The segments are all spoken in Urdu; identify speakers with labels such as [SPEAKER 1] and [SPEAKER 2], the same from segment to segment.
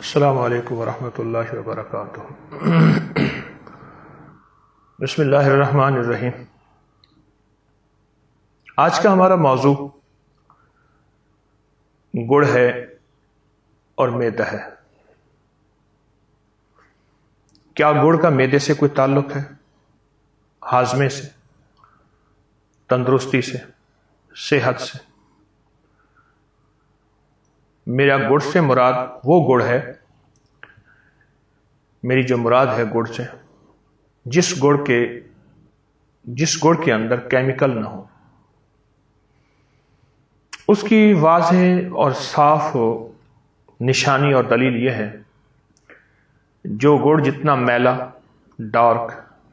[SPEAKER 1] السلام علیکم ورحمۃ اللہ وبرکاتہ۔ بسم اللہ الرحمن الرحیم۔ آج کا ہمارا موضوع گڑ ہے اور میدا ہے۔ کیا گڑ کا میدے سے کوئی تعلق ہے؟ ہاضمے سے، تندرستی سے، صحت سے؟ میرا گڑ سے مراد وہ گڑ ہے، میری جو مراد ہے گڑ سے، جس گڑ کے اندر کیمیکل نہ ہو۔ اس کی واضح اور صاف نشانی اور دلیل یہ ہے، جو گڑ جتنا میلا، ڈارک،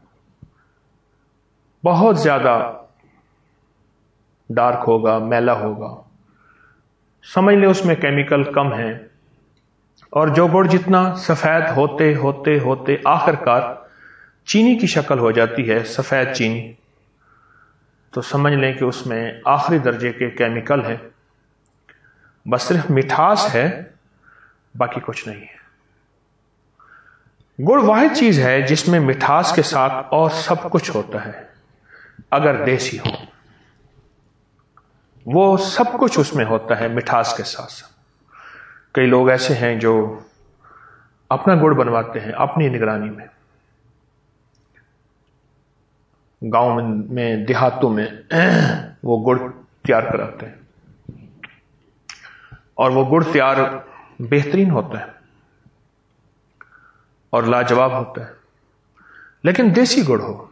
[SPEAKER 1] بہت زیادہ ڈارک ہوگا، میلا ہوگا، سمجھ لیں اس میں کیمیکل کم ہیں، اور جو گڑ جتنا سفید ہوتے ہوتے ہوتے آخر کار چینی کی شکل ہو جاتی ہے، سفید چینی، تو سمجھ لیں کہ اس میں آخری درجے کے کیمیکل ہیں، بس صرف مٹھاس ہے، باقی کچھ نہیں ہے۔ گڑ واحد چیز ہے جس میں مٹھاس کے ساتھ اور سب کچھ ہوتا ہے، اگر دیسی ہو، وہ سب کچھ اس میں ہوتا ہے مٹھاس کے ساتھ ساتھ۔ کئی لوگ ایسے ہیں جو اپنا گڑ بنواتے ہیں اپنی نگرانی میں، گاؤں میں، دیہاتوں میں وہ گڑ تیار کراتے ہیں، اور وہ گڑ تیار بہترین ہوتا ہے اور لاجواب ہوتا ہے، لیکن دیسی گڑ ہو،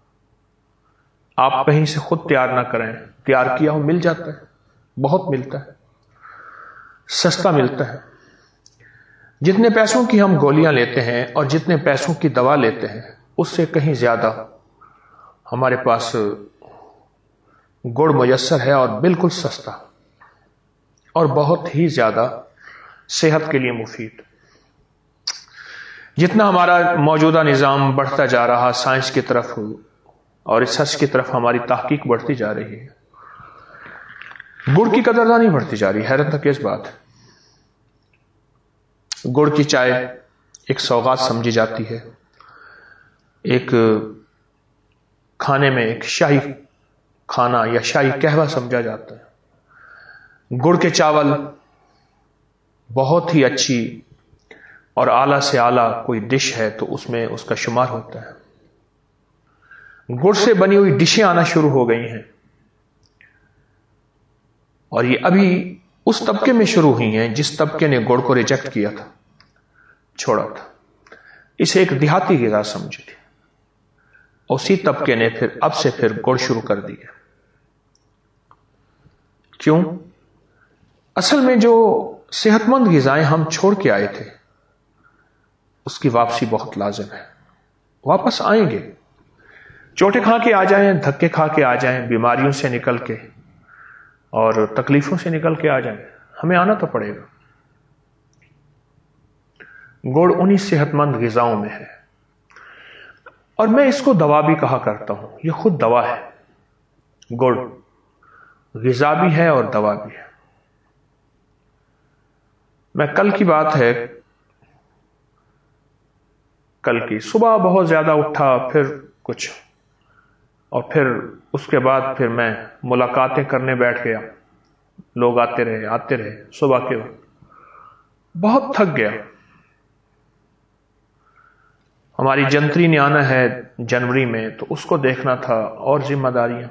[SPEAKER 1] آپ کہیں سے خود تیار نہ کریں، تیار کیا ہو مل جاتا ہے، بہت ملتا ہے، سستا ملتا ہے۔ جتنے پیسوں کی ہم گولیاں لیتے ہیں اور جتنے پیسوں کی دوا لیتے ہیں، اس سے کہیں زیادہ ہمارے پاس گڑ میسر ہے، اور بالکل سستا، اور بہت ہی زیادہ صحت کے لیے مفید۔ جتنا ہمارا موجودہ نظام بڑھتا جا رہا سائنس کی طرف اور ریسرچ کی طرف، ہماری تحقیق بڑھتی جا رہی ہے، گڑ کی قدردانی بڑھتی جا رہی ہے۔ حیرت انگیز بات ہے۔ گڑ کی چائے ایک سوغات سمجھی جاتی ہے، ایک کھانے میں ایک شاہی کھانا یا شاہی قہوہ سمجھا جاتا ہے۔ گڑ کے چاول بہت ہی اچھی اور اعلیٰ سے اعلیٰ کوئی ڈش ہے تو اس میں اس کا شمار ہوتا ہے۔ گڑ سے بنی ہوئی ڈشیں آنا شروع ہو گئی ہیں، اور یہ ابھی اس طبقے میں شروع ہوئی ہیں جس طبقے نے گڑ کو ریجیکٹ کیا تھا، چھوڑا تھا، اسے ایک دیہاتی غذا سمجھی تھی۔ اسی طبقے نے اب سے گڑ شروع کر دیا۔ کیوں؟ اصل میں جو صحت مند غذائیں ہم چھوڑ کے آئے تھے، اس کی واپسی بہت لازم ہے۔ واپس آئیں گے، چوٹے کھا کے آ جائیں، دھکے کھا کے آ جائیں، بیماریوں سے نکل کے اور تکلیفوں سے نکل کے آ جائیں، ہمیں آنا تو پڑے گا۔ گڑ انہی صحت مند غذاؤں میں ہے، اور میں اس کو دوا بھی کہا کرتا ہوں، یہ خود دوا ہے۔ گڑ غذا بھی ہے اور دوا بھی ہے۔ میں کل کی بات ہے، کل کی صبح بہت زیادہ اٹھا، پھر کچھ، اور پھر اس کے بعد پھر میں ملاقاتیں کرنے بیٹھ گیا، لوگ آتے رہے صبح کے وقت، بہت تھک گیا۔ ہماری جنتری نے آنا ہے جنوری میں، تو اس کو دیکھنا تھا اور ذمہ داریاں۔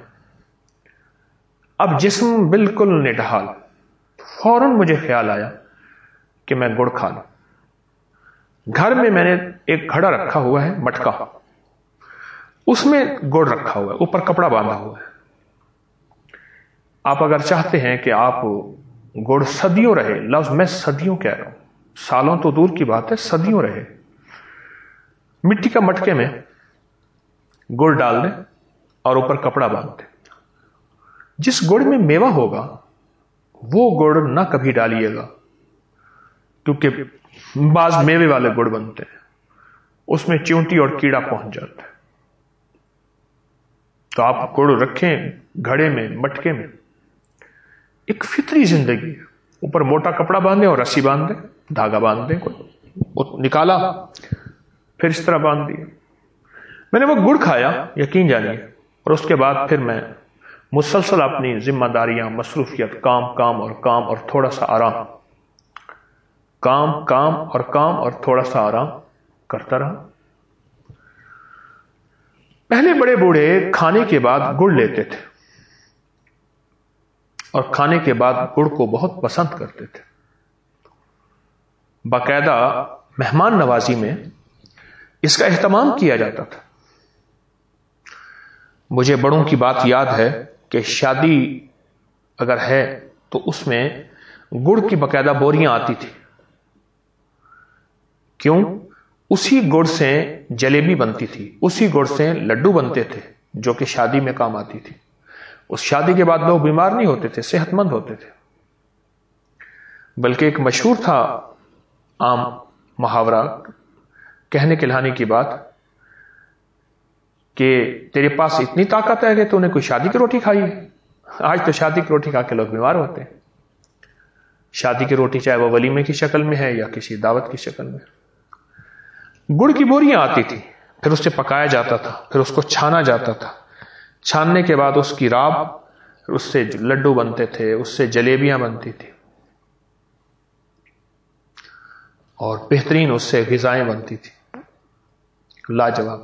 [SPEAKER 1] اب جسم بالکل نڈھال، فوراً مجھے خیال آیا کہ میں گڑ کھا لوں۔ گھر میں نے ایک گھڑا رکھا ہوا ہے، مٹکا، اس میں گڑ رکھا ہوا ہے، اوپر کپڑا باندھا ہوا ہے۔ آپ اگر چاہتے ہیں کہ آپ گڑ صدیوں رہے، لفظ میں صدیوں کہہ رہا ہوں، سالوں تو دور کی بات ہے، صدیوں رہے، مٹی کا مٹکے میں گڑ ڈال دیں اور اوپر کپڑا باندھ دیں۔ جس گڑ میں میوہ ہوگا وہ گڑ نہ کبھی ڈالیے گا، کیونکہ بعض میوے والے گڑ بنتے ہیں، اس میں چیونٹی اور کیڑا پہنچ جاتا ہے۔ تو آپ گڑ رکھیں گھڑے میں، مٹکے میں، ایک فطری زندگی ہے، اوپر موٹا کپڑا باندھیں اور رسی باندھ دیں، دھاگا باندھ دیں، کوئی نکالا، پھر اس طرح باندھ دیا. میں نے وہ گڑ کھایا، یقین جانیے، اور اس کے بعد پھر میں مسلسل اپنی ذمہ داریاں، مصروفیت، کام اور تھوڑا سا آرام، کام اور تھوڑا سا آرام کرتا رہا. پہلے بڑے بوڑھے کھانے کے بعد گڑ لیتے تھے اور کھانے کے بعد گڑ کو بہت پسند کرتے تھے. باقاعدہ مہمان نوازی میں اس کا اہتمام کیا جاتا تھا. مجھے بڑوں کی بات یاد ہے کہ شادی اگر ہے تو اس میں گڑ کی باقاعدہ بوریاں آتی تھی. کیوں؟ اسی گڑ سے جلیبی بنتی تھی، اسی گڑ سے لڈو بنتے تھے جو کہ شادی میں کام آتی تھی. اس شادی کے بعد لوگ بیمار نہیں ہوتے تھے، صحت مند ہوتے تھے. بلکہ ایک مشہور تھا عام محاورہ، کہنے کہلانے کی بات، کہ تیرے پاس اتنی طاقت ہے کہ تو نے کوئی شادی کی روٹی کھائی ہے. آج تو شادی کی روٹی کھا کے لوگ بیمار ہوتے ہیں. شادی کی روٹی چاہے وہ ولیمے کی شکل میں ہے یا کسی دعوت کی شکل میں. گڑ کی بوریاں آتی تھی، پھر اس سے پکایا جاتا تھا، پھر اس کو چھانا جاتا تھا. چھاننے کے بعد اس کی راب، اس سے لڈو بنتے تھے، اس سے جلیبیاں بنتی تھی، اور بہترین اس سے غذائیں بنتی تھی، لاجواب،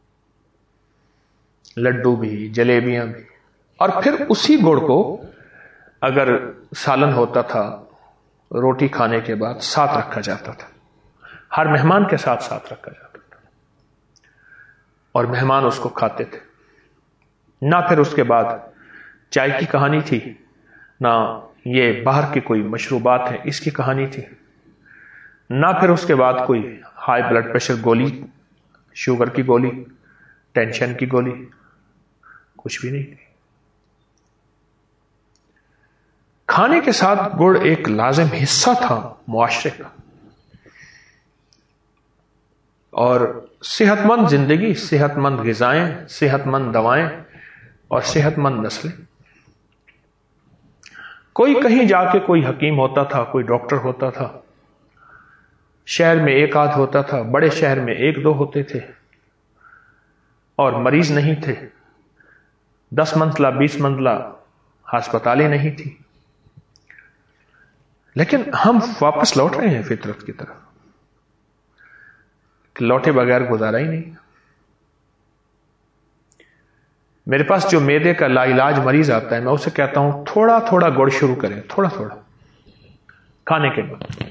[SPEAKER 1] لڈو بھی، جلیبیاں بھی. اور پھر اسی گڑ کو اگر سالن ہوتا تھا روٹی کھانے کے بعد ساتھ رکھا جاتا تھا، ہر مہمان کے ساتھ رکھا جاتا تھا، اور مہمان اس کو کھاتے تھے. نہ پھر اس کے بعد چائے کی کہانی تھی، نہ یہ باہر کی کوئی مشروبات ہیں اس کی کہانی تھی، نہ پھر اس کے بعد کوئی ہائی بلڈ پریشر گولی، شوگر کی گولی، ٹینشن کی گولی، کچھ بھی نہیں تھی. کھانے کے ساتھ گڑ ایک لازم حصہ تھا معاشرے کا. اور صحت مند زندگی، صحت مند غذائیں، صحت مند دوائیں اور صحت مند نسلیں. کوئی کہیں جا کے کوئی حکیم ہوتا تھا، کوئی ڈاکٹر ہوتا تھا، شہر میں ایک آدھ ہوتا تھا، بڑے شہر میں ایک دو ہوتے تھے، اور مریض نہیں تھے. 10 منزلہ 20 منزلہ ہسپتالیں نہیں تھی. لیکن ہم واپس لوٹ رہے ہیں فطرت کی طرف، کہ لوٹے بغیر گزارا ہی نہیں. میرے پاس جو معدے کا لا علاج مریض آتا ہے، میں اسے کہتا ہوں تھوڑا تھوڑا گڑ شروع کریں، تھوڑا تھوڑا کھانے کے بعد.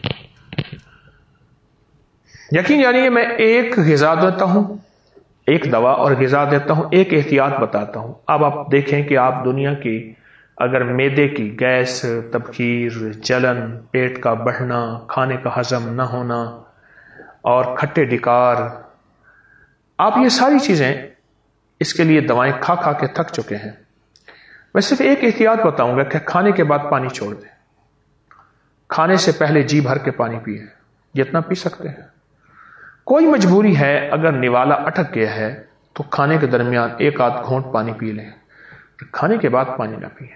[SPEAKER 1] یقین جانیے میں ایک غذا دیتا ہوں، ایک دوا اور غذا دیتا ہوں، ایک احتیاط بتاتا ہوں. اب آپ دیکھیں کہ آپ دنیا کی اگر معدے کی گیس، تبخیر، جلن، پیٹ کا بڑھنا، کھانے کا ہضم نہ ہونا اور کھٹے ڈکار، آپ یہ ساری چیزیں اس کے لیے دوائیں کھا کھا کے تھک چکے ہیں. میں صرف ایک احتیاط بتاؤں گا کہ کھانے کے بعد پانی چھوڑ دیں. کھانے سے پہلے جی بھر کے پانی پیئے، جتنا پی سکتے ہیں. کوئی مجبوری ہے، اگر نوالا اٹک گیا ہے تو کھانے کے درمیان ایک آدھ گھونٹ پانی پی لیں. کھانے کے بعد پانی نہ پئیں،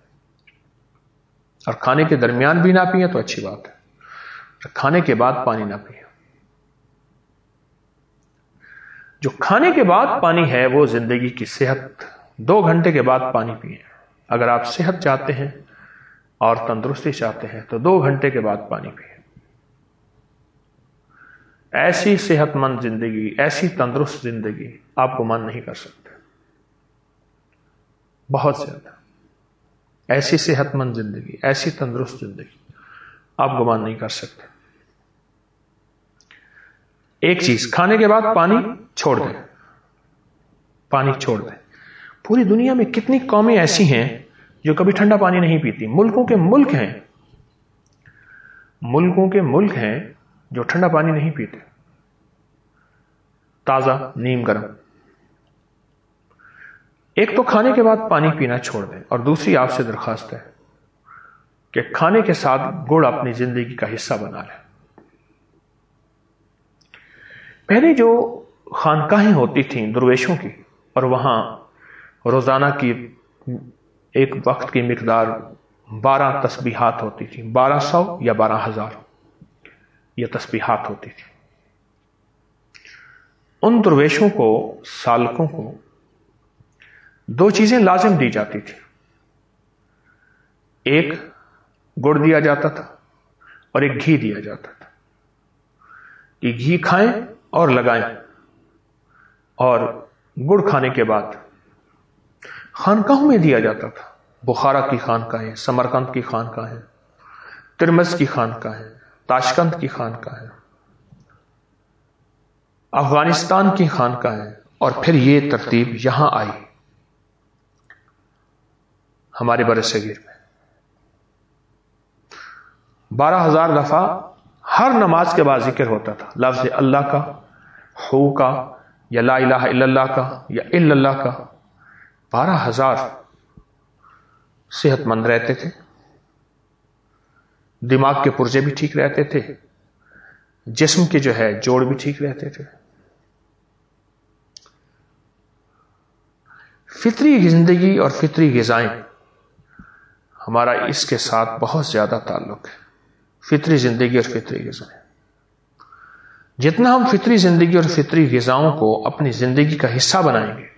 [SPEAKER 1] اور کھانے کے درمیان بھی نہ پئیں تو اچھی بات ہے. کھانے کے بعد پانی نہ پئیں. جو کھانے کے بعد پانی ہے وہ زندگی کی صحت. 2 گھنٹے کے بعد پانی پئیں. اگر آپ صحت چاہتے ہیں اور تندرستی چاہتے ہیں تو 2 گھنٹے کے بعد پانی پئیں. ایسی صحت مند زندگی، ایسی تندرست زندگی آپ گمان نہیں کر سکتے. بہت زیادہ ایسی صحت مند زندگی، ایسی تندرست زندگی آپ گمان نہیں کر سکتے. ایک چیز، کھانے کے بعد پانی چھوڑ دیں، پانی چھوڑ دیں. پوری دنیا میں کتنی قومیں ایسی ہیں جو کبھی ٹھنڈا پانی نہیں پیتی. ملکوں کے ملک ہیں، ملکوں کے ملک ہیں جو ٹھنڈا پانی نہیں پیتے، تازہ نیم گرم. ایک تو کھانے کے بعد پانی پینا چھوڑ دیں، اور دوسری آپ سے درخواست ہے کہ کھانے کے ساتھ گڑ اپنی زندگی کا حصہ بنا لیں. پہلے جو خانقاہیں ہوتی تھیں درویشوں کی، اور وہاں روزانہ کی ایک وقت کی مقدار 12 تسبیحات ہوتی تھی، 1200 یا 12,000. یہ تسبیحات ہوتی تھی. ان درویشوں کو، سالکوں کو 2 چیزیں لازم دی جاتی تھی. ایک گڑ دیا جاتا تھا اور ایک گھی دیا جاتا تھا کہ گھی کھائیں اور لگائیں. اور گڑ کھانے کے بعد خانقاہوں میں دیا جاتا تھا. بخارا کی خانقاہیں، سمرقند کی خانقاہیں، ترمز کی خانقاہیں، تاشقند کی خانقاہیں، افغانستان کی خانقاہیں، اور پھر یہ ترتیب یہاں آئی ہمارے بر صغیر میں. 12,000 دفعہ ہر نماز کے بعد ذکر ہوتا تھا لفظ اللہ کا، ہو کا، یا لا الہ الا اللہ کا، یا الا اللہ کا. 12,000 صحت مند رہتے تھے، دماغ کے پرزے بھی ٹھیک رہتے تھے، جسم کے جو ہے جوڑ بھی ٹھیک رہتے تھے. فطری زندگی اور فطری غذائیں، ہمارا اس کے ساتھ بہت زیادہ تعلق ہے. فطری زندگی اور فطری غذائیں، جتنا ہم فطری زندگی اور فطری غذاؤں کو اپنی زندگی کا حصہ بنائیں گے،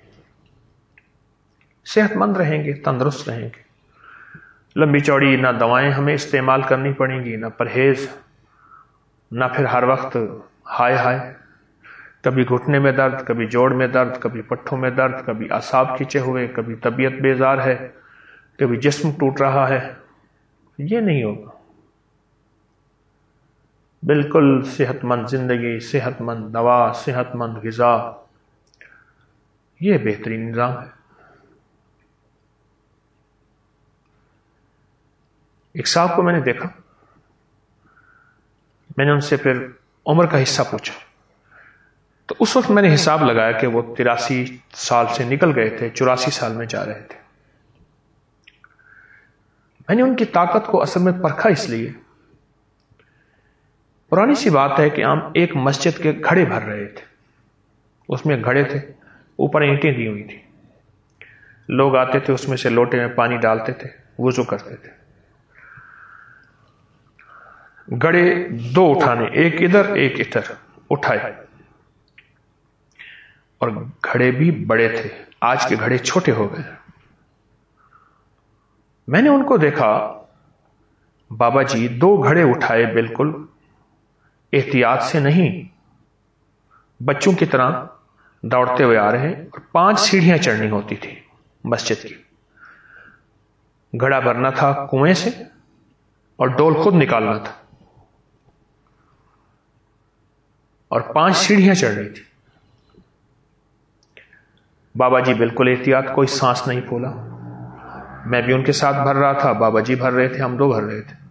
[SPEAKER 1] صحت مند رہیں گے، تندرست رہیں گے. لمبی چوڑی نہ دوائیں ہمیں استعمال کرنی پڑیں گی، نہ پرہیز، نہ پھر ہر وقت ہائے ہائے، کبھی گھٹنے میں درد، کبھی جوڑ میں درد، کبھی پٹھوں میں درد، کبھی اعصاب کھچے ہوئے، کبھی طبیعت بیزار ہے، کبھی جسم ٹوٹ رہا ہے. یہ نہیں ہوگا. بالکل صحت مند زندگی، صحت مند دوا، صحت مند غذا، یہ بہترین نظام ہے. ایک صاحب کو میں نے دیکھا، میں نے ان سے پھر عمر کا حصہ پوچھا، تو اس وقت میں نے حساب لگایا کہ وہ 83 سال سے نکل گئے تھے، 84 سال میں جا رہے تھے. میں نے ان کی طاقت کو اصل میں پرکھا اس لیے، پرانی سی بات ہے کہ ہم ایک مسجد کے گھڑے بھر رہے تھے. اس میں گھڑے تھے، اوپر اینٹیں دی ہوئی تھی. لوگ آتے تھے، اس میں سے لوٹے میں پانی ڈالتے تھے، وضو کرتے تھے. گھڑے 2 اٹھانے، ایک ادھر ایک ادھر اٹھائے، اور گھڑے بھی بڑے تھے. آج کے گھڑے چھوٹے ہو گئے. میں نے ان کو دیکھا، بابا جی 2 گھڑے اٹھائے، بالکل احتیاط سے نہیں، بچوں کی طرح دوڑتے ہوئے آ رہے ہیں. اور 5 سیڑھیاں چڑھنی ہوتی تھی مسجد کی. گھڑا بھرنا تھا کنویں سے اور ڈول خود نکالنا تھا، اور 5 سیڑھیاں چڑھنی تھی. بابا جی بالکل احتیاط، کوئی سانس نہیں پھولا. میں بھی ان کے ساتھ بھر رہا تھا، بابا جی بھر رہے تھے، ہم 2 بھر رہے تھے.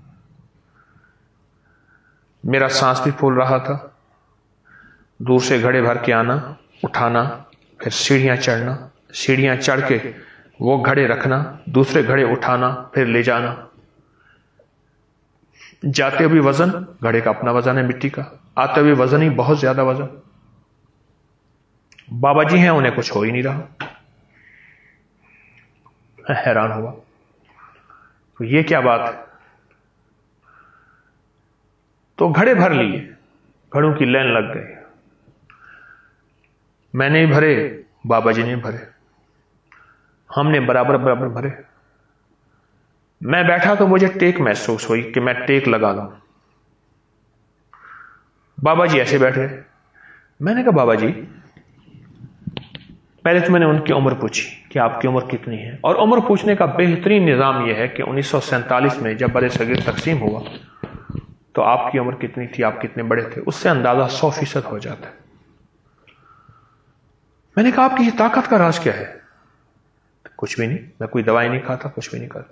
[SPEAKER 1] میرا سانس بھی پھول رہا تھا. دور سے گھڑے بھر کے آنا، اٹھانا، پھر سیڑھیاں چڑھنا، سیڑھیاں چڑھ کے وہ گھڑے رکھنا، دوسرے گھڑے اٹھانا، پھر لے جانا. جاتے ہوئے وزن، گھڑے کا اپنا وزن ہے مٹی کا، آتے ہوئے وزن ہی بہت زیادہ وزن. بابا جی ہیں، انہیں کچھ ہو ہی نہیں رہا. حیران ہوا، تو یہ کیا بات ہے؟ تو گھڑے بھر لیے، گھڑوں کی لائن لگ گئی. میں نے بھرے، بابا جی نے بھرے، ہم نے برابر برابر بھرے. میں بیٹھا تو مجھے ٹیک محسوس ہوئی کہ میں ٹیک لگا لوں. بابا جی ایسے بیٹھے. میں نے کہا بابا جی، پہلے تو میں نے ان کی عمر پوچھی کہ آپ کی عمر کتنی ہے. اور عمر پوچھنے کا بہترین نظام یہ ہے کہ 1947 میں جب بر صغیر تقسیم ہوا تو آپ کی عمر کتنی تھی، آپ کتنے بڑے تھے، اس سے اندازہ 100% ہو جاتا ہے. میں نے کہا آپ کی یہ طاقت کا راز کیا ہے؟ کچھ بھی نہیں، میں کوئی دوائی نہیں کھاتا، کچھ بھی نہیں کرتا.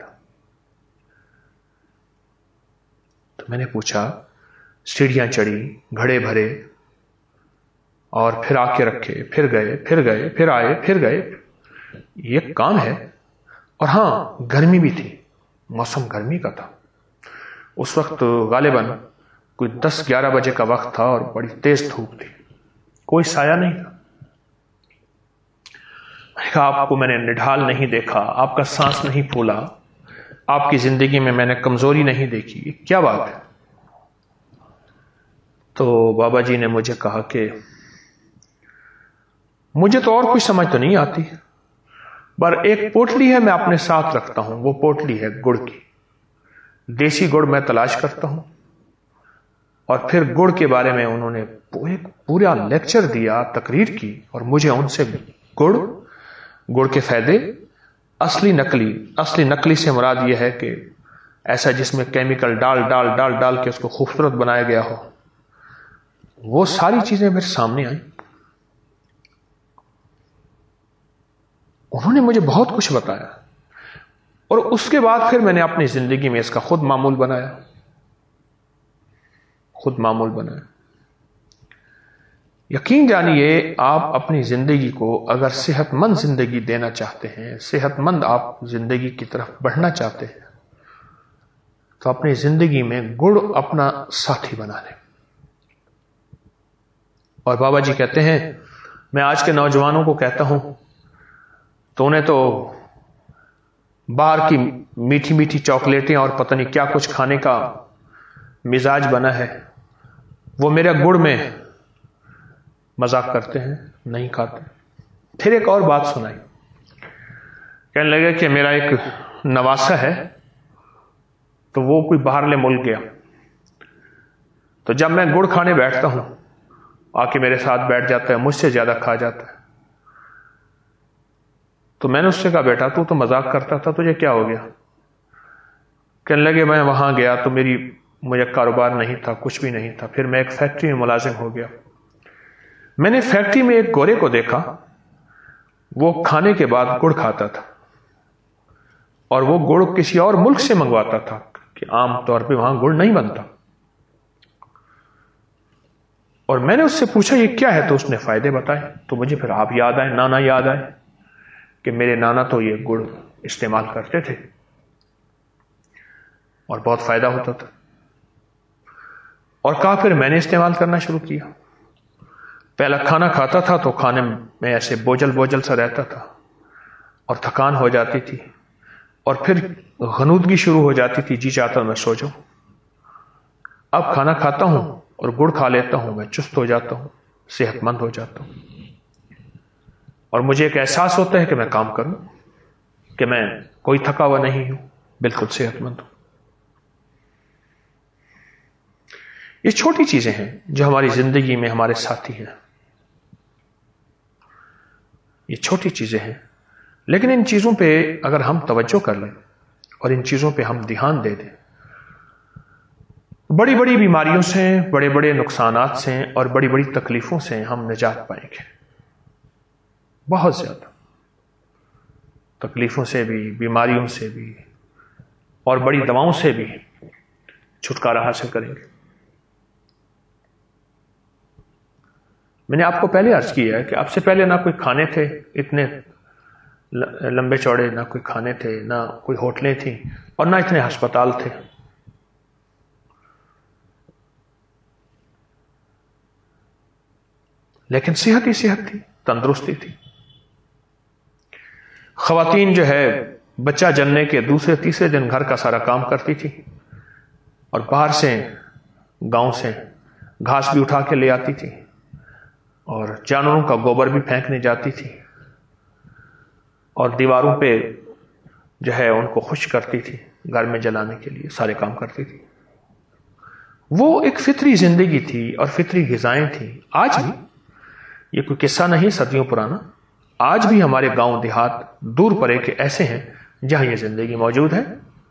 [SPEAKER 1] تو میں نے پوچھا، سیڑھیاں چڑھی، گھڑے بھرے، اور پھر آ کے رکھے، پھر گئے، پھر گئے، پھر آئے، پھر گئے، یہ کام ہے. اور ہاں، گرمی بھی تھی، موسم گرمی کا تھا. اس وقت غالباً کوئی 10-11 بجے کا وقت تھا اور بڑی تیز دھوپ تھی، کوئی سایہ نہیں تھا. میں نے کہا آپ کو میں نے نڈھال نہیں دیکھا، آپ کا سانس نہیں پھولا، آپ کی زندگی میں میں نے کمزوری نہیں دیکھی، یہ کیا بات ہے؟ تو بابا جی نے مجھے کہا کہ مجھے تو اور کوئی سمجھ تو نہیں آتی، پر ایک پوٹلی ہے میں اپنے ساتھ رکھتا ہوں، وہ پوٹلی ہے گڑ کی، دیسی گڑ میں تلاش کرتا ہوں۔ اور پھر گڑ کے بارے میں انہوں نے پورا لیکچر دیا، تقریر کی، اور مجھے ان سے گڑ کے فائدے، اصلی نقلی سے مراد یہ ہے کہ ایسا جس میں کیمیکل ڈال کے اس کو خوبصورت بنایا گیا ہو، وہ ساری چیزیں میرے سامنے آئیں۔ انہوں نے مجھے بہت کچھ بتایا، اور اس کے بعد پھر میں نے اپنی زندگی میں اس کا خود معمول بنایا۔ یقین جانیے، آپ اپنی زندگی کو اگر صحت مند زندگی دینا چاہتے ہیں، صحت مند آپ زندگی کی طرف بڑھنا چاہتے ہیں، تو اپنی زندگی میں گڑ اپنا ساتھی بنا لیں۔ اور بابا جی کہتے ہیں، میں آج کے نوجوانوں کو کہتا ہوں، تو انہیں تو باہر کی میٹھی میٹھی چاکلیٹیں اور پتہ نہیں کیا کچھ کھانے کا مزاج بنا ہے، وہ میرے گڑ میں مذاق کرتے ہیں، نہیں کھاتے۔ پھر ایک اور بات سنائی، کہنے لگے کہ میرا ایک نواسا ہے، تو وہ کوئی باہرلے ملک گیا، تو جب میں گڑ کھانے بیٹھتا ہوں، آ کے میرے ساتھ بیٹھ جاتا ہے، مجھ سے زیادہ کھا جاتا ہے۔ تو میں نے اس سے کہا، بیٹا تو مذاق کرتا تھا، تجھے کیا ہو گیا؟ کہنے لگے، میں وہاں گیا تو مجھے کاروبار نہیں تھا، کچھ بھی نہیں تھا، پھر میں ایک فیکٹری میں ملازم ہو گیا۔ میں نے فیکٹری میں ایک گورے کو دیکھا، وہ کھانے کے بعد گڑ کھاتا تھا، اور وہ گڑ کسی اور ملک سے منگواتا تھا کہ عام طور پہ وہاں گڑ نہیں بنتا۔ اور میں نے اس سے پوچھا یہ کیا ہے، تو اس نے فائدے بتائے، تو مجھے پھر آپ یاد آئے، نانا یاد آئے کہ میرے نانا تو یہ گڑ استعمال کرتے تھے اور بہت فائدہ ہوتا تھا۔ اور کہا پھر میں نے استعمال کرنا شروع کیا۔ پہلا کھانا کھاتا تھا تو کھانے میں ایسے بوجھل سا رہتا تھا اور تھکان ہو جاتی تھی، اور پھر غنودگی شروع ہو جاتی تھی، جی چاہتا میں سو جاؤں۔ اب کھانا کھاتا ہوں اور گڑ کھا لیتا ہوں، میں چست ہو جاتا ہوں، صحت مند ہو جاتا ہوں، اور مجھے ایک احساس ہوتا ہے کہ میں کام کروں، کہ میں کوئی تھکا ہوا نہیں ہوں، بالکل صحت مند ہوں۔ یہ چھوٹی چیزیں ہیں جو ہماری زندگی میں ہمارے ساتھی ہیں، یہ چھوٹی چیزیں ہیں، لیکن ان چیزوں پہ اگر ہم توجہ کر لیں اور ان چیزوں پہ ہم دھیان دے دیں، بڑی بڑی بیماریوں سے، بڑے بڑے نقصانات سے اور بڑی بڑی تکلیفوں سے ہم نجات پائیں گے۔ بہت زیادہ تکلیفوں سے بھی، بیماریوں سے بھی، اور بڑی دواؤں سے بھی چھٹکارا حاصل کریں گے۔ میں نے آپ کو پہلے عرض کیا ہے کہ آپ سے پہلے نہ کوئی کھانے تھے اتنے لمبے چوڑے، نہ کوئی کھانے تھے، نہ کوئی ہوٹلیں تھیں، اور نہ اتنے ہسپتال تھے۔ لیکن صحت ہی صحت تھی، تندرستی تھی۔ خواتین جو ہے بچہ جننے کے دوسرے تیسرے دن گھر کا سارا کام کرتی تھی، اور باہر سے گاؤں سے گھاس بھی اٹھا کے لے آتی تھی، اور جانوروں کا گوبر بھی پھینکنے جاتی تھی، اور دیواروں پہ جو ہے ان کو خشک کرتی تھی، گھر میں جلانے کے لیے سارے کام کرتی تھی۔ وہ ایک فطری زندگی تھی اور فطری غذائیں تھیں۔ آج بھی یہ کوئی قصہ نہیں صدیوں پرانا، آج بھی ہمارے گاؤں دیہات دور پرے کے ایسے ہیں جہاں یہ زندگی موجود ہے۔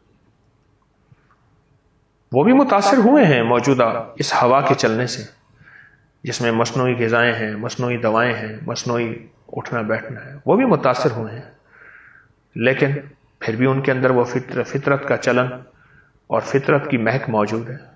[SPEAKER 1] وہ بھی متاثر ہوئے ہیں موجودہ اس ہوا کے چلنے سے، جس میں مصنوعی غذائیں ہیں، مصنوعی دوائیں ہیں، مصنوعی اٹھنا بیٹھنا ہے، وہ بھی متاثر ہوئے ہیں، لیکن پھر بھی ان کے اندر وہ فطرت کا چلن اور فطرت کی مہک موجود ہے۔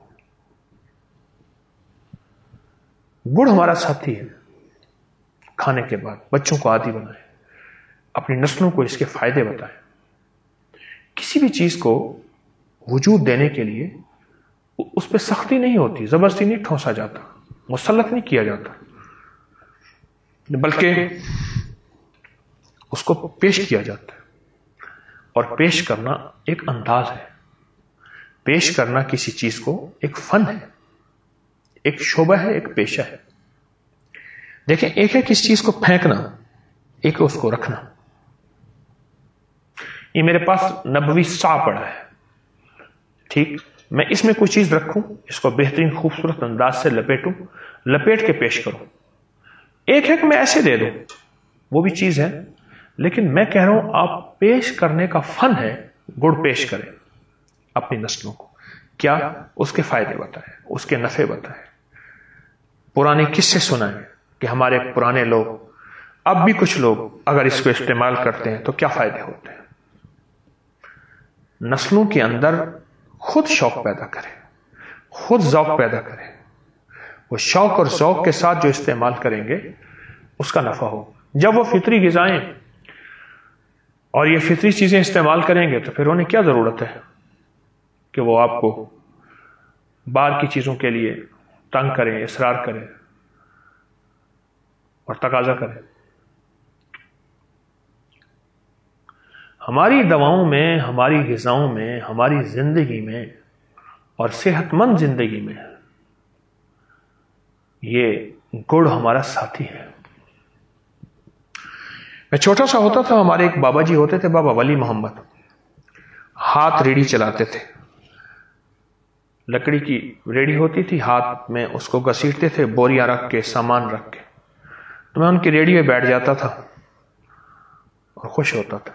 [SPEAKER 1] گڑ ہمارا ساتھی ہے۔ کھانے کے بعد بچوں کو عادی بنائیں، اپنی نسلوں کو اس کے فائدے بتائیں۔ کسی بھی چیز کو وجود دینے کے لیے اس پہ سختی نہیں ہوتی، زبردستی نہیں ٹھونسا جاتا، مسلط نہیں کیا جاتا، بلکہ اس کو پیش کیا جاتا ہے۔ اور پیش کرنا ایک انداز ہے، پیش کرنا کسی چیز کو ایک فن ہے، ایک شعبہ ہے، ایک پیشہ ہے. دیکھیں، ایک ہے کس چیز کو پھینکنا، ایک ہے اس کو رکھنا. یہ میرے پاس نبوی سا پڑا ہے، ٹھیک، میں اس میں کوئی چیز رکھوں، اس کو بہترین خوبصورت انداز سے لپیٹوں، لپیٹ کے پیش کروں. ایک ہے کہ میں ایسے دے دوں، وہ بھی چیز ہے، لیکن میں کہہ رہا ہوں آپ پیش کرنے کا فن ہے. گڑ پیش کریں اپنی نسلوں کو. کیا؟ اس کے فائدے بتائیں، اس کے نفع بتائیں، پرانے قصے سنائیں کہ ہمارے پرانے لوگ، اب بھی کچھ لوگ اگر اس کو استعمال کرتے ہیں تو کیا فائدے ہوتے ہیں. نسلوں کے اندر خود شوق پیدا کرے، خود ذوق پیدا کرے. وہ شوق اور ذوق کے ساتھ جو استعمال کریں گے اس کا نفع ہو. جب وہ فطری غذائیں اور یہ فطری چیزیں استعمال کریں گے تو پھر انہیں کیا ضرورت ہے کہ وہ آپ کو باہر کی چیزوں کے لیے تنگ کریں، اصرار کریں اور تقاضا کریں. ہماری دواؤں میں، ہماری غذاؤں میں، ہماری زندگی میں اور صحت مند زندگی میں یہ گڑ ہمارا ساتھی ہے. میں چھوٹا سا ہوتا تھا، ہمارے ایک بابا جی ہوتے تھے، بابا ولی محمد. ہاتھ ریڑھی چلاتے تھے، لکڑی کی ریڑھی ہوتی تھی، ہاتھ میں اس کو گھسیٹتے تھے، بوریاں رکھ کے، سامان رکھ کے. تو میں ان کی ریڑھی میں بیٹھ جاتا تھا اور خوش ہوتا تھا.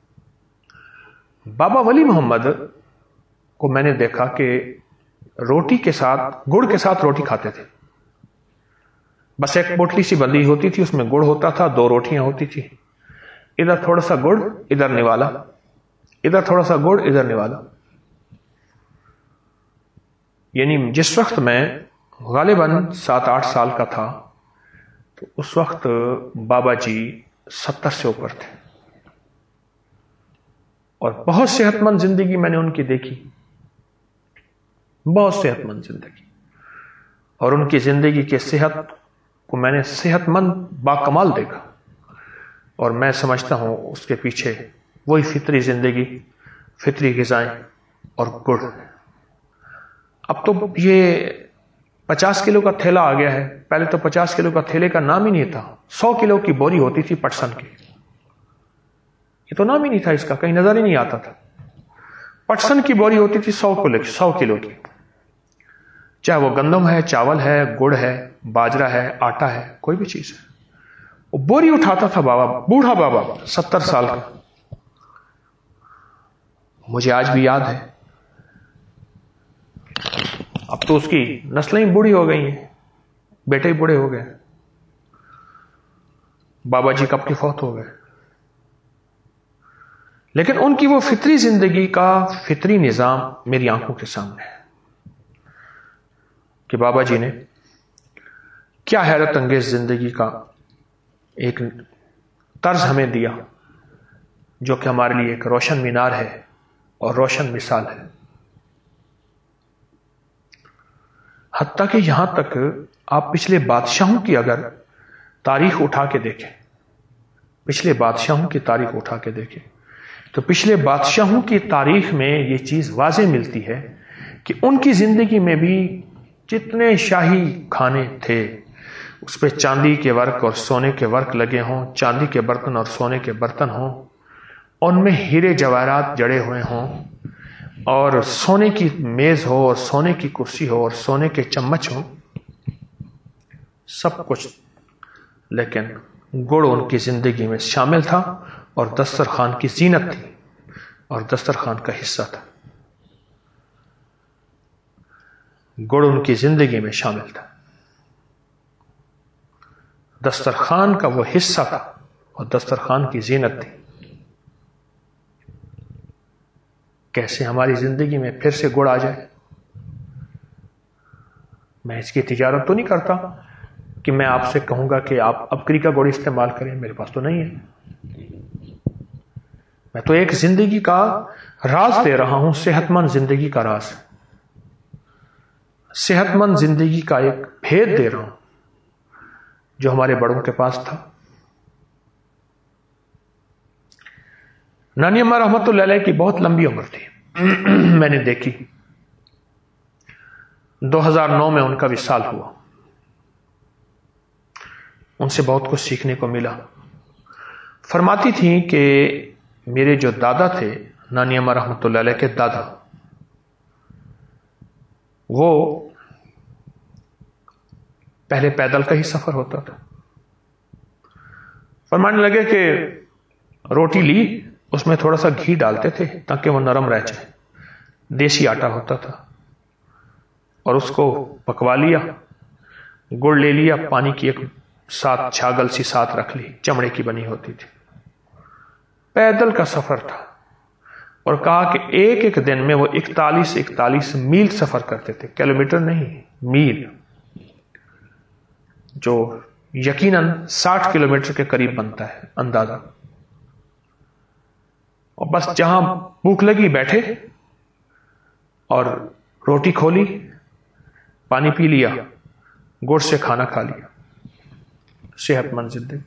[SPEAKER 1] بابا ولی محمد کو میں نے دیکھا کہ روٹی کے ساتھ، گڑ کے ساتھ روٹی کھاتے تھے. بس ایک پوٹلی سی بندی ہوتی تھی، اس میں گڑ ہوتا تھا، 2 روٹیاں ہوتی تھی، ادھر تھوڑا سا گڑ، ادھر نوالا، ادھر تھوڑا سا گڑ، ادھر نوالا. یعنی جس وقت میں غالباً 7-8 سال کا تھا تو اس وقت بابا جی 70 سے اوپر تھے اور بہت صحت مند زندگی میں نے ان کی دیکھی، بہت صحت مند زندگی. اور ان کی زندگی کے صحت کو میں نے صحت مند باکمال دیکھا، اور میں سمجھتا ہوں اس کے پیچھے وہی فطری زندگی، فطری غذائیں اور گڑ. اب تو یہ 50 کلو کا تھیلا آ گیا ہے، پہلے تو 50 کلو کا تھیلے کا نام ہی نہیں تھا. 100 کلو کی بوری ہوتی تھی پٹسن کی، یہ تو نام ہی نہیں تھا اس کا، کہیں نظر ہی نہیں آتا تھا. پٹسن کی بوری ہوتی تھی 100 کلو کی، چاہے وہ گندم ہے، چاول ہے، گڑ ہے، باجرہ ہے، آٹا ہے، کوئی بھی چیز ہے. وہ بوری اٹھاتا تھا بابا، بوڑھا بابا 70 سال کا. مجھے آج بھی یاد ہے. اب تو اس کی نسلیں ہی بوڑھی ہو گئی ہیں، بیٹے ہی بوڑھے ہو گئے. بابا جی کب کے فوت ہو گئے، لیکن ان کی وہ فطری زندگی کا فطری نظام میری آنکھوں کے سامنے ہے کہ بابا جی نے کیا حیرت انگیز زندگی کا ایک طرز ہمیں دیا، جو کہ ہمارے لیے ایک روشن مینار ہے اور روشن مثال ہے. حتیٰ کہ یہاں تک آپ پچھلے بادشاہوں کی اگر تاریخ اٹھا کے دیکھیں، پچھلے بادشاہوں کی تاریخ اٹھا کے دیکھیں تو پچھلے بادشاہوں کی تاریخ میں یہ چیز واضح ملتی ہے کہ ان کی زندگی میں بھی جتنے شاہی کھانے تھے اس پہ چاندی کے ورق اور سونے کے ورق لگے ہوں، چاندی کے برتن اور سونے کے برتن ہوں، ان میں ہیرے جواہرات جڑے ہوئے ہوں، اور سونے کی میز ہو اور سونے کی کرسی ہو اور سونے کے چمچ ہوں، سب کچھ. لیکن گڑ ان کی زندگی میں شامل تھا اور دسترخوان کی زینت تھی اور دسترخوان کا حصہ تھا. گڑ ان کی زندگی میں شامل تھا، دسترخوان کا وہ حصہ تھا اور دسترخوان کی زینت تھی. کیسے ہماری زندگی میں پھر سے گڑ آ جائے. میں اس کی تجارت تو نہیں کرتا کہ میں آپ سے کہوں گا کہ آپ ابکری کا گڑ استعمال کریں، میرے پاس تو نہیں ہے. میں تو ایک زندگی کا راز دے رہا ہوں، صحت مند زندگی کا راز، صحت مند زندگی کا ایک بھید دے رہا ہوں جو ہمارے بڑوں کے پاس تھا. نانی اماں رحمت اللہ علیہ کی بہت لمبی عمر تھی. میں نے دیکھی 2009 میں ان کا وصال ہوا. ان سے بہت کچھ سیکھنے کو ملا. فرماتی تھیں کہ میرے جو دادا تھے، نانی اماں رحمۃ اللہ علیہ کے دادا، وہ پہلے پیدل کا ہی سفر ہوتا تھا. فرمانے لگے کہ روٹی لی، اس میں تھوڑا سا گھی ڈالتے تھے تاکہ وہ نرم رہ جائے. دیسی آٹا ہوتا تھا، اور اس کو پکوا لیا، گڑ لے لیا، پانی کی ایک ساتھ چھاگل سی ساتھ رکھ لی، چمڑے کی بنی ہوتی تھی. پیدل کا سفر تھا، اور کہا کہ ایک ایک دن میں وہ 41 میل سفر کرتے تھے. کلومیٹر نہیں، میل، جو یقیناً 60 کلومیٹر کے قریب بنتا ہے اندازہ. اور بس جہاں بھوک لگی بیٹھے اور روٹی کھولی، پانی پی لیا، گڑ سے کھانا کھا لیا. صحت مند زندگی.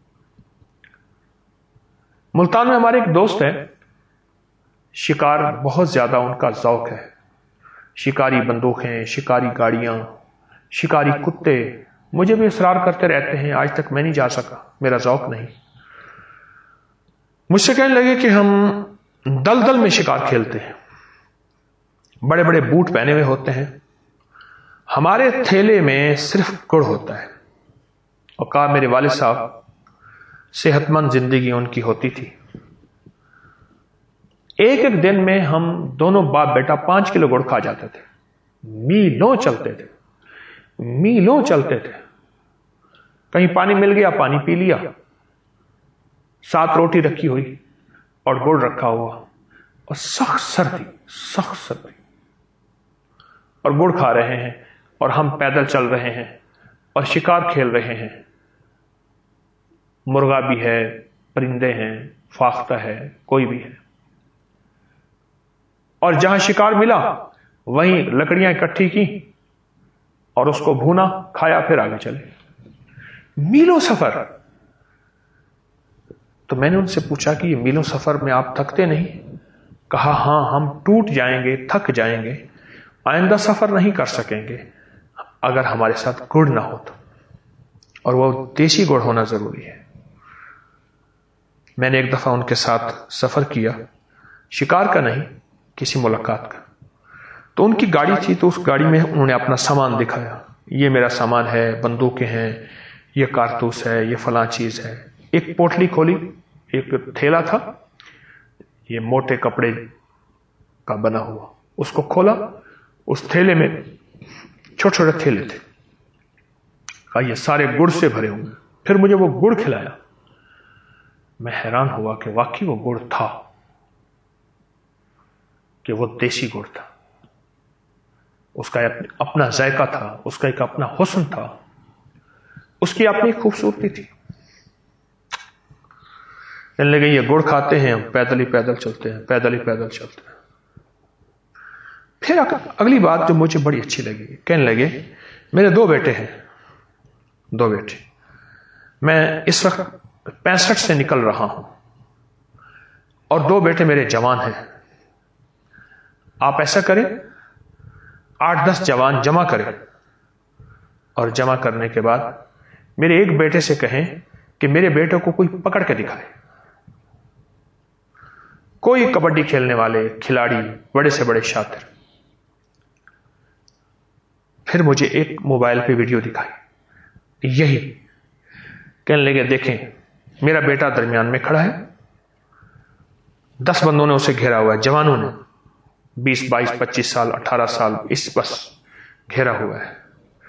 [SPEAKER 1] ملتان میں ہمارے ایک دوست ہے، شکار بہت زیادہ ان کا ذوق ہے. شکاری بندوقیں، شکاری گاڑیاں، شکاری کتے. مجھے بھی اصرار کرتے رہتے ہیں، آج تک میں نہیں جا سکا، میرا ذوق نہیں. مجھ سے کہنے لگے کہ ہم دلدل میں شکار کھیلتے ہیں، بڑے بڑے بوٹ پہنے ہوئے ہوتے ہیں، ہمارے تھیلے میں صرف گڑ ہوتا ہے. اور کہا میرے والد صاحب صحت مند زندگی ان کی ہوتی تھی. ایک ایک دن میں ہم دونوں باپ بیٹا 5 کلو گڑ کھا جاتے تھے. میلوں چلتے تھے، میلوں چلتے تھے. کہیں پانی مل گیا، پانی پی لیا، ساتھ روٹی رکھی ہوئی اور گڑ رکھا ہوا، اور سخت سردی، اور گڑ کھا رہے ہیں، اور ہم پیدل چل رہے ہیں اور شکار کھیل رہے ہیں. مرغا بھی ہے، پرندے ہیں، فاختہ ہے، کوئی بھی ہے. اور جہاں شکار ملا وہیں لکڑیاں اکٹھی کی اور اس کو بھونا، کھایا، پھر آگے چلے. میلوں سفر. تو میں نے ان سے پوچھا کہ یہ میلوں سفر میں آپ تھکتے نہیں؟ کہا ہاں، ہم ٹوٹ جائیں گے، تھک جائیں گے، آئندہ سفر نہیں کر سکیں گے اگر ہمارے ساتھ گڑ نہ ہو تو، اور وہ دیسی گڑ ہونا ضروری ہے. میں نے ایک دفعہ ان کے ساتھ سفر کیا، شکار کا نہیں، کسی ملاقات کا. تو ان کی گاڑی تھی، تو اس گاڑی میں انہوں نے اپنا سامان دکھایا. یہ میرا سامان ہے، بندوقیں ہیں، یہ کارتوس ہے، یہ فلاں چیز ہے. ایک پوٹلی کھولی، ایک تھیلا تھا، یہ موٹے کپڑے کا بنا ہوا، اس کو کھولا. اس تھیلے میں چھوٹے چھوٹے تھیلے تھے، کہا یہ سارے گڑ سے بھرے ہوئے. پھر مجھے وہ گڑ کھلایا. میں حیران ہوا کہ واقعی وہ گڑ تھا، کہ وہ دیسی گڑ تھا. اس کا اپنا ذائقہ تھا، اس کا ایک اپنا حسن تھا، اس کی اپنی خوبصورتی تھی. کہنے لگے یہ گڑ کھاتے ہیں، ہم پیدل ہی پیدل چلتے ہیں، پیدل ہی پیدل چلتے ہیں. پھر اگلی بات جو مجھے بڑی اچھی لگی، کہنے لگے میرے 2 بیٹے ہیں، 2 بیٹے. میں اس وقت 65 سے نکل رہا ہوں، اور 2 بیٹے میرے جوان ہیں. آپ ایسا کریں، 8-10 جوان جمع کریں، اور جمع کرنے کے بعد میرے ایک بیٹے سے کہیں کہ میرے بیٹے کو کوئی پکڑ کے دکھائے، کوئی کبڈی کھیلنے والے کھلاڑی، بڑے سے بڑے شاطر. پھر مجھے ایک موبائل پہ ویڈیو دکھائی یہی. کہنے لگے دیکھیں میرا بیٹا درمیان میں کھڑا ہے، 10 بندوں نے اسے گھیرا ہوا ہے، جوانوں نے، 20 22 25 سال 18 سال، اس بس گھیرا ہوا ہے.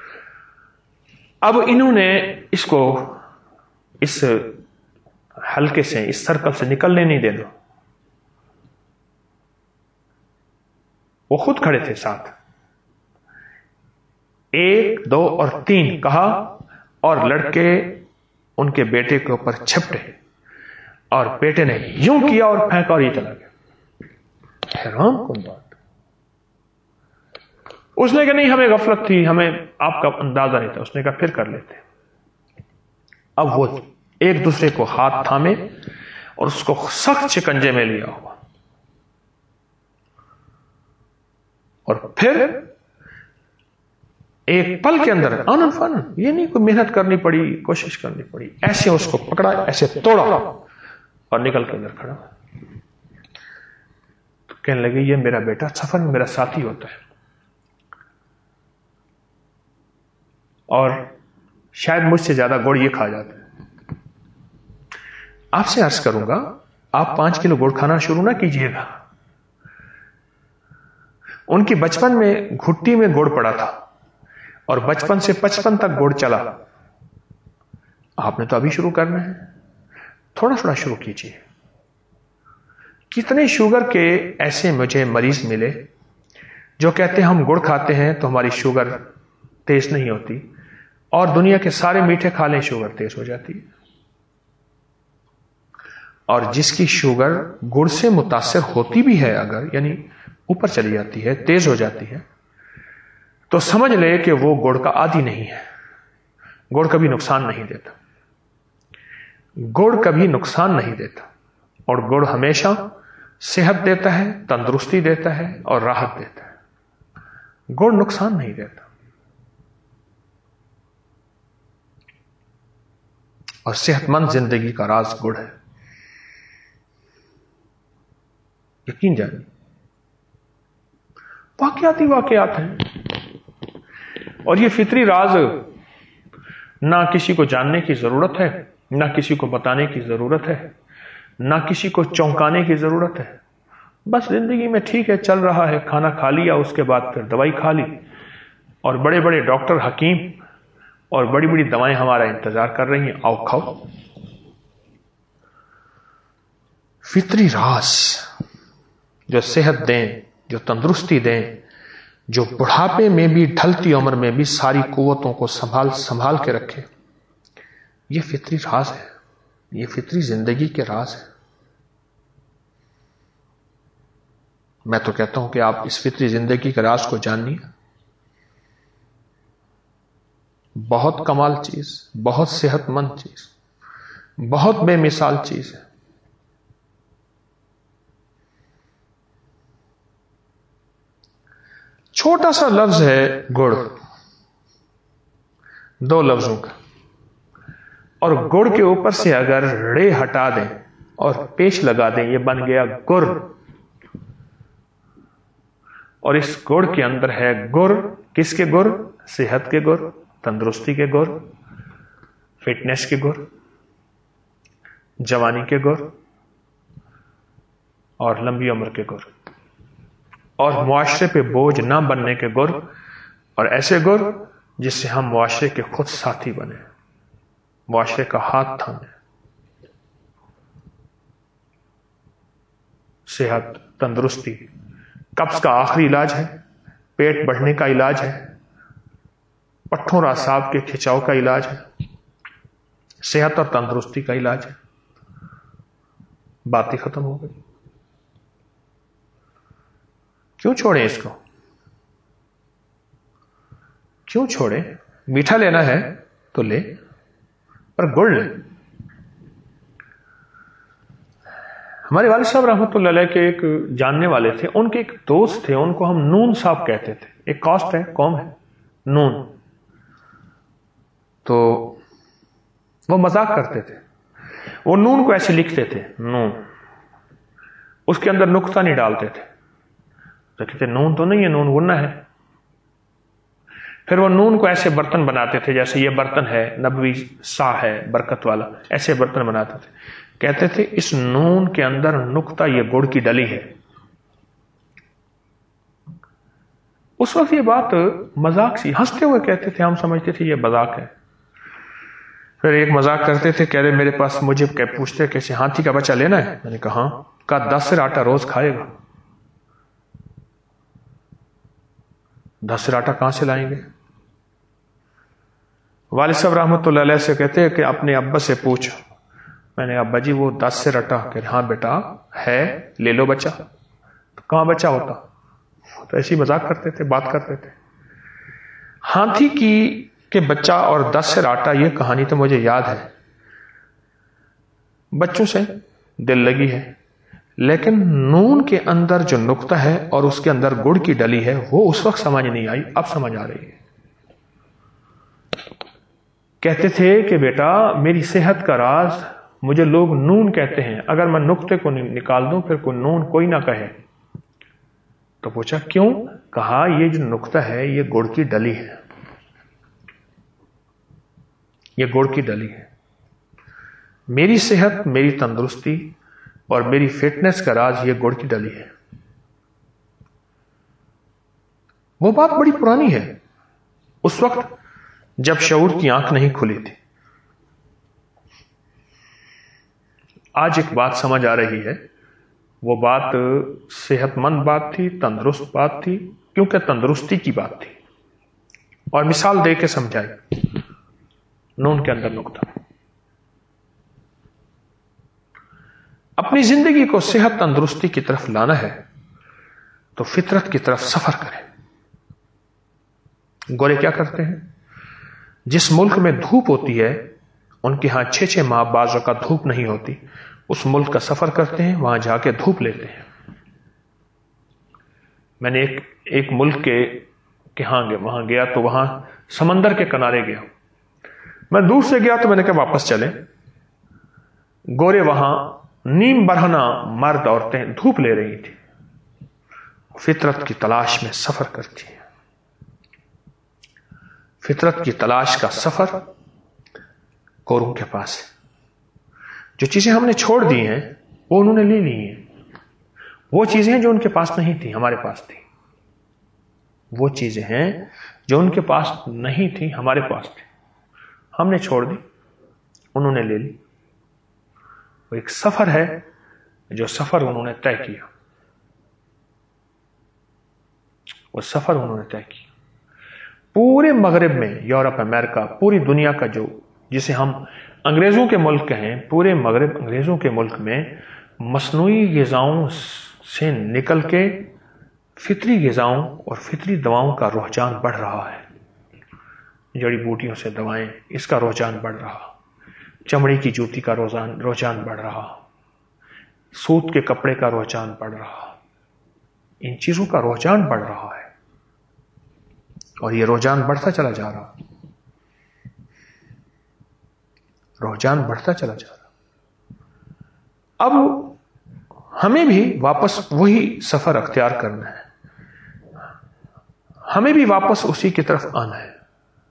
[SPEAKER 1] اب انہوں نے اس کو اس حلقے سے، اس سرکل سے نکلنے نہیں دینا. وہ خود کھڑے تھے ساتھ، 1 2 اور 3 کہا، اور لڑکے ان کے بیٹے کے اوپر چھپٹے، اور بیٹے نے یوں کیا اور پھینکا اور یہ چلا گیا. حیران کن بات. اس نے کہا نہیں ہمیں غفلت تھی، ہمیں آپ کا اندازہ نہیں تھا. اس نے کہا پھر کر لیتے. اب وہ ایک دوسرے کو ہاتھ تھامے اور اس کو سخت شکنجے میں لیا ہوا، اور پھر ایک پل کے اندر آنن فن، یہ نہیں کوئی محنت کرنی پڑی، کوشش کرنی پڑی، ایسے اس کو پکڑا، ایسے توڑا اور نکل کے اندر کھڑا. تو کہنے لگے یہ میرا بیٹا سفر میں میرا ساتھی ہوتا ہے، اور شاید مجھ سے زیادہ گڑ یہ کھا جاتا ہے. آپ سے عرض کروں گا آپ 5 کلو گڑ کھانا شروع نہ کیجیے گا. ان کی بچپن میں گھٹی میں گڑ پڑا تھا اور بچپن سے 55 تک گڑ چلا. آپ نے تو ابھی شروع کرنا ہے، تھوڑا تھوڑا شروع کیجیے. کتنے شوگر کے ایسے مجھے مریض ملے جو کہتے ہیں ہم گڑ کھاتے ہیں تو ہماری شوگر تیز نہیں ہوتی، اور دنیا کے سارے میٹھے کھا لیں شوگر تیز ہو جاتی ہے. اور جس کی شوگر گڑ سے متاثر ہوتی بھی ہے، اگر یعنی اوپر چلی جاتی ہے، تیز ہو جاتی ہے، تو سمجھ لے کہ وہ گڑ کا عادی نہیں ہے. گڑ کبھی نقصان نہیں دیتا، گڑ کبھی نقصان نہیں دیتا، اور گڑ ہمیشہ صحت دیتا ہے، تندرستی دیتا ہے اور راحت دیتا ہے. گڑ نقصان نہیں دیتا. اور صحت مند زندگی کا راز گڑ ہے، یقین جانیے. واقعاتی واقعات ہیں، اور یہ فطری راز نہ کسی کو جاننے کی ضرورت ہے، نہ کسی کو بتانے کی ضرورت ہے، نہ کسی کو چونکانے کی ضرورت ہے. بس زندگی میں ٹھیک ہے چل رہا ہے، کھانا کھا لیا، اس کے بعد پھر دوائی کھا لی، اور بڑے بڑے ڈاکٹر حکیم اور بڑی بڑی دوائیں ہمارا انتظار کر رہی ہیں، آؤ کھاؤ. فطری راز جو صحت دیں، جو تندرستی دیں، جو بڑھاپے میں بھی ڈھلتی عمر میں بھی ساری قوتوں کو سنبھال کے رکھے، یہ فطری راز ہے، یہ فطری زندگی کے راز ہے. میں تو کہتا ہوں کہ آپ اس فطری زندگی کے راز کو جانیے. بہت کمال چیز، بہت صحت مند چیز، بہت بے مثال چیز ہے. چھوٹا سا لفظ ہے گڑ، 2 لفظوں کا، اور گڑ کے اوپر سے اگر ڑے ہٹا دیں اور پیش لگا دیں، یہ بن گیا گر. اور اس گڑ کے اندر ہے گر، کس کے گر؟ صحت کے گر، تندرستی کے گر، فٹنس کے گر، جوانی کے گر، اور لمبی عمر کے گر، اور معاشرے پہ بوجھ نہ بننے کے گر، اور ایسے گر جس سے ہم معاشرے کے خود ساتھی بنے، معاشرے کا ہاتھ تھامے. صحت، تندرستی قبض کا آخری علاج ہے، پیٹ بڑھنے کا علاج ہے، پٹھوں اعصاب کے کھچاؤ کا علاج ہے، صحت اور تندرستی کا علاج ہے. بات ہی ختم ہو گئی. کیوں چھوڑیں اس کو؟ کیوں چھوڑیں؟ میٹھا لینا ہے تو لے، پر گڑ لے. ہمارے والد صاحب رحمۃ اللہ علیہ کے ایک جاننے والے تھے، ان کے ایک دوست تھے، ان کو ہم نون صاحب کہتے تھے. ایک کاسٹ ہے، قوم ہے نون. تو وہ مذاق کرتے تھے، وہ نون کو ایسے لکھتے تھے نون، اس کے اندر نقطہ نہیں ڈالتے تھے. تو کہتے نون تو نہیں ہے، نون غنہ ہے. پھر وہ نون کو ایسے برتن بناتے تھے جیسے یہ برتن ہے، نبوی سا ہے برکت والا، ایسے برتن بناتے تھے. کہتے تھے اس نون کے اندر نقطہ یہ گڑ کی ڈلی ہے. اس وقت یہ بات مذاق سی، ہنستے ہوئے کہتے تھے، ہم سمجھتے تھے یہ مذاق ہے. پھر ایک مذاق کرتے تھے، کہہ رہے میرے پاس مجھے پوچھتے کیسے ہاتھی کا بچہ لینا ہے؟ میں نے کہا ہاں. کہا 10 سر آٹا روز کھائے گا. 10 سر آٹا کہاں سے لائیں گے؟ والد صاحب رحمۃ اللہ علیہ سے کہتے ہیں کہ اپنے ابا سے پوچھ. میں نے ابا جی وہ 10 سر آٹا؟ کہ ہاں بیٹا ہے، لے لو بچہ. تو کہاں بچہ ہوتا؟ تو ایسی مذاق کرتے تھے، بات کرتے تھے. ہاتھی کی کہ بچہ اور 10 سر آٹا، یہ کہانی تو مجھے یاد ہے، بچوں سے دل لگی ہے. لیکن نون کے اندر جو نقطہ ہے اور اس کے اندر گڑ کی ڈلی ہے، وہ اس وقت سمجھ نہیں آئی، اب سمجھ آ رہی ہے. کہتے تھے کہ بیٹا میری صحت کا راز مجھے لوگ نون کہتے ہیں، اگر میں نقطے کو نکال دوں پھر کوئی نون کوئی نہ کہے۔ تو پوچھا کیوں؟ کہا یہ جو نقطہ ہے یہ گڑ کی ڈلی ہے، یہ گڑ کی ڈلی ہے۔ میری صحت، میری تندرستی اور میری فٹنس کا راز یہ گڑ کی ڈلی ہے۔ وہ بات بڑی پرانی ہے، اس وقت جب شعور کی آنکھ نہیں کھلی تھی۔ آج ایک بات سمجھ آ رہی ہے، وہ بات صحت مند بات تھی، تندرست بات تھی، کیونکہ تندرستی کی بات تھی، اور مثال دے کے سمجھائی۔ نون کے اندر نقطہ۔ اپنی زندگی کو صحت تندرستی کی طرف لانا ہے تو فطرت کی طرف سفر کریں۔ گورے کیا کرتے ہیں؟ جس ملک میں دھوپ ہوتی ہے ان کے ہاں 6 ماہ بعض اوقات دھوپ نہیں ہوتی، اس ملک کا سفر کرتے ہیں، وہاں جا کے دھوپ لیتے ہیں۔ میں نے ایک ملک کے ہاں وہاں گیا تو وہاں سمندر کے کنارے گیا، میں دور سے گیا تو میں نے کہا واپس چلیں۔ گورے وہاں نیم برہنہ مرد عورتیں دھوپ لے رہی تھی، فطرت کی تلاش میں سفر کرتی ہیں۔ فطرت کی تلاش کا سفر گوروں کے پاس ہے۔ جو چیزیں ہم نے چھوڑ دی ہیں وہ انہوں نے لے لی ہیں، وہ چیزیں جو ان کے پاس نہیں تھی ہمارے پاس تھی، وہ چیزیں ہیں جو ان کے پاس نہیں تھی ہمارے پاس تھی، ہم نے چھوڑ دی، انہوں نے لے لی۔ وہ ایک سفر ہے جو سفر انہوں نے طے کیا، وہ سفر انہوں نے طے کیا۔ پورے مغرب میں، یورپ، امریکہ، پوری دنیا کا جسے ہم انگریزوں کے ملک کہیں، پورے مغرب انگریزوں کے ملک میں مصنوعی غذاؤں سے نکل کے فطری غذاؤں اور فطری دواؤں کا رجحان بڑھ رہا ہے۔ جڑی بوٹیوں سے دوائیں، اس کا رجحان بڑھ رہا، چمڑی کی جوتی کا رجحان بڑھ رہا، سوت کے کپڑے کا رجحان بڑھ رہا، ان چیزوں کا رجحان بڑھ رہا ہے، اور یہ رجحان بڑھتا چلا جا رہا، رجحان بڑھتا چلا جا رہا۔ اب ہمیں بھی واپس وہی سفر اختیار کرنا ہے، ہمیں بھی واپس اسی کی طرف آنا ہے۔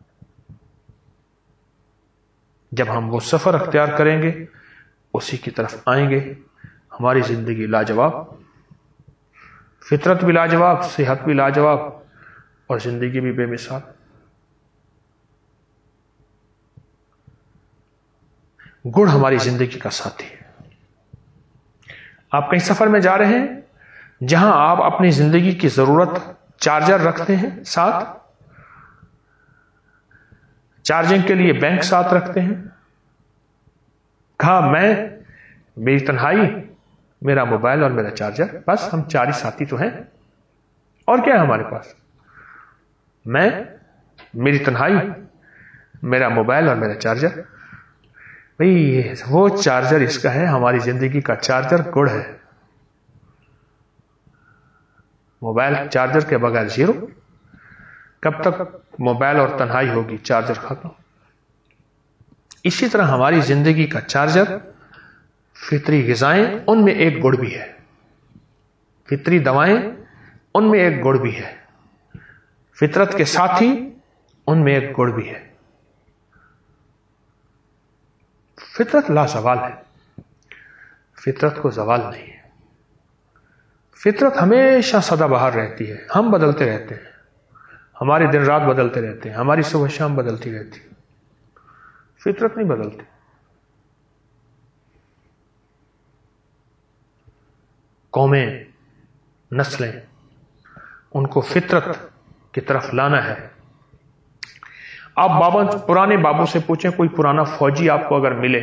[SPEAKER 1] جب ہم وہ سفر اختیار کریں گے، اسی کی طرف آئیں گے، ہماری زندگی لاجواب، فطرت بھی لاجواب، صحت بھی لاجواب، اور زندگی بھی بے مثال۔ گڑ ہماری زندگی کا ساتھی ہے۔ آپ کہیں سفر میں جا رہے ہیں جہاں آپ اپنی زندگی کی ضرورت چارجر رکھتے ہیں ساتھ، چارجنگ کے لیے بینک ساتھ رکھتے ہیں، کہا میری تنہائی، میرا موبائل اور میرا چارجر، بس ہم 4 ہی ساتھی تو ہیں، اور کیا ہے ہمارے پاس؟ میری تنہائی، میرا موبائل اور میرا چارجر۔ بھئی وہ چارجر اس کا ہے، ہماری زندگی کا چارجر گڑ ہے۔ موبائل چارجر کے بغیر زیرو، کب تک موبائل اور تنہائی ہوگی، چارجر ختم۔ اسی طرح ہماری زندگی کا چارجر فطری غذائیں، ان میں ایک گڑ بھی ہے، فطری دوائیں، ان میں ایک گڑ بھی ہے، فطرت کے ساتھی، ان میں ایک گڑ بھی ہے۔ فطرت لا زوال ہے، فطرت کو زوال نہیں ہے۔ فطرت ہمیشہ سدا بہار رہتی ہے، ہم بدلتے رہتے ہیں، ہمارے دن رات بدلتے رہتے ہیں، ہماری صبح شام بدلتی رہتی ہے، فطرت نہیں بدلتی۔ قومیں، نسلیں، ان کو فطرت کی طرف لانا ہے۔ آپ پرانے بابوں سے پوچھیں، کوئی پرانا فوجی آپ کو اگر ملے،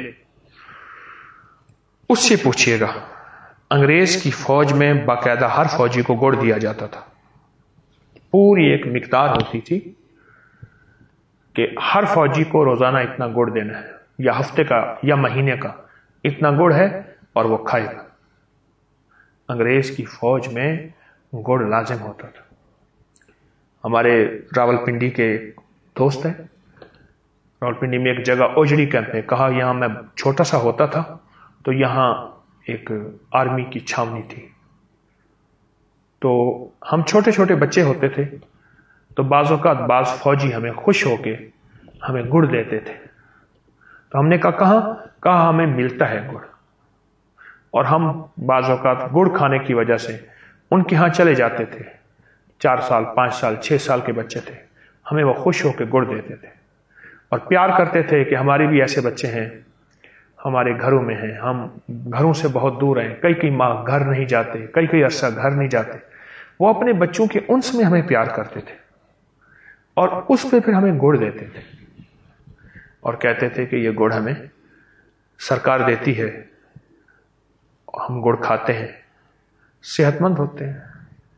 [SPEAKER 1] اس سے پوچھئے گا، انگریز کی فوج میں باقاعدہ ہر فوجی کو گڑ دیا جاتا تھا، پوری ایک مقدار ہوتی تھی کہ ہر فوجی کو روزانہ اتنا گڑ دینا ہے، یا ہفتے کا یا مہینے کا اتنا گڑ ہے، اور وہ کھائے گا۔ انگریز کی فوج میں گڑ لازم ہوتا تھا۔ ہمارے راول پنڈی کے دوست ہیں، रावलपिंडी में एक जगह ओजड़ी कैंप है, कहा यहां मैं छोटा सा होता था तो यहां एक आर्मी की छावनी थी, तो हम छोटे छोटे बच्चे होते थे, तो बाज़ों का बाज फौजी हमें खुश होके हमें गुड़ देते थे। तो हमने कहा हमें मिलता है गुड़, और हम बाज़ों का गुड़ खाने की वजह से उनके यहां चले जाते थे। 4 साल 5 साल 6 साल के बच्चे थे, हमें वो खुश होकर गुड़ देते थे और प्यार करते थे कि हमारे भी ऐसे बच्चे हैं, हमारे घरों में हैं, हम घरों से बहुत दूर हैं, कई माँ घर नहीं जाते, कई अरसा घर नहीं जाते। वो अपने बच्चों के उन्स में हमें प्यार करते थे और उस पे फिर हमें गुड़ देते थे और कहते थे कि ये गुड़ हमें सरकार देती है, हम गुड़ खाते हैं, सेहतमंद होते हैं।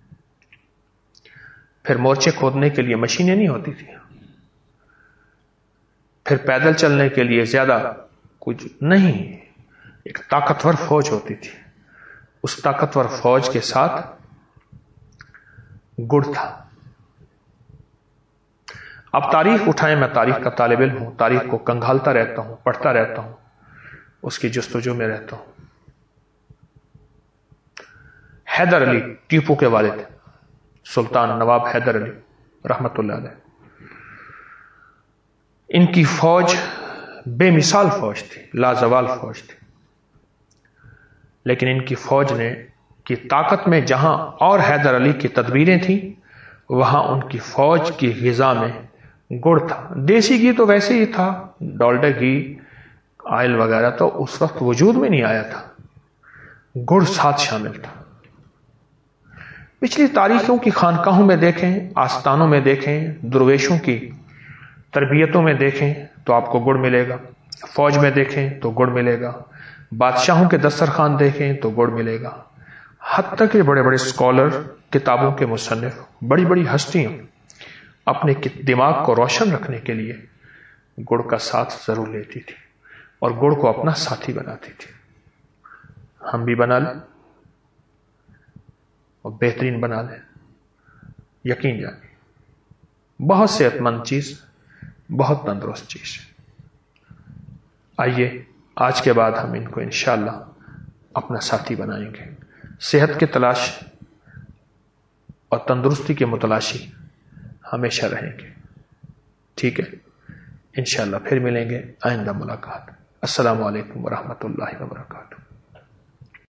[SPEAKER 1] फिर मोर्चे खोदने के लिए मशीनें नहीं होती थी, फिर पैदल चलने के लिए ज्यादा कुछ नहीं, एक ताकतवर फौज होती थी, उस ताकतवर फौज के साथ गुड़ था। अब तारीख उठाएं, मैं तारीख का तालिब इल्म हूं, तारीख को कंघालता रहता हूं, पढ़ता रहता हूं, उसकी जुस्तजू में रहता हूं। हैदर अली टीपू के वालिद सुल्तान नवाब हैदर अली रहमतुल्लाह अलैह, इनकी फौज बेमिसाल फौज थी, लाजवाल फौज थी, लेकिन इनकी फौज ने की ताकत में जहां और हैदर अली की तदबीरें थी, वहां उनकी फौज की ग़िज़ा में गुड़ था। देसी घी तो वैसे ही था, डॉल्डा घी, ऑयल वगैरह तो उस वक्त वजूद में नहीं आया था, गुड़ साथ शामिल था। पिछली तारीखों की खानकाहों में देखें, आस्थानों में देखें, दुर्वेशों की तरबियतों में देखें तो आपको गुड़ मिलेगा, फौज में देखें तो गुड़ मिलेगा, बादशाहों के दस्तरखान देखें तो गुड़ मिलेगा। हत्ता के बड़े बड़े स्कॉलर, किताबों के मुसन्निफ, बड़ी बड़ी हस्तियां अपने दिमाग को रोशन रखने के लिए गुड़ का साथ जरूर लेती थी और गुड़ को अपना साथी बनाती थी। हम भी बना लें और बेहतरीन बना लें, यकीन जानिए बहुत सेहतमंद चीज, बहुत तंदुरुस्त चीज। आइए आज के बाद हम इनको इंशाअल्लाह अपना साथी बनाएंगे। सेहत के तलाश और तंदुरुस्ती के मुतलाशी हमेशा रहेंगे, ठीक है? इंशाअल्लाह फिर मिलेंगे, आइंदा मुलाकात। अस्सलामु अलैकुम वरहमतुल्लाहि वबरकातुहू।